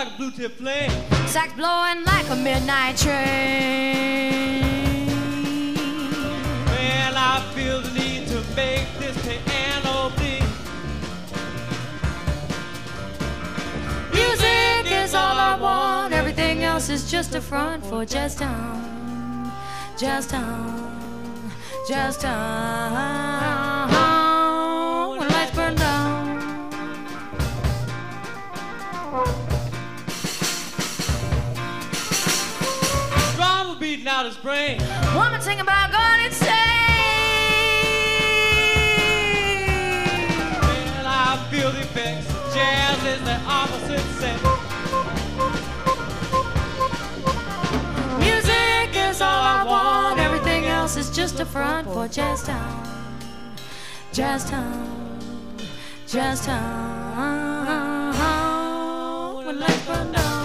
like a blue tip flame. Sax blowing like a midnight train. Well, I feel the need to make this piano bleed. Music is all I want. Everything else is just a front for Jazz Town. Jazz Town. Jazz Town. When the lights burn down. Drama beating out his brain. Woman sing about God insane. Well, I feel the effects. Jazz is the opposite sex. Music is all I want. Everything else is just a front for Jazz Town. Jazz Town. Jazz Town. When lights burn down.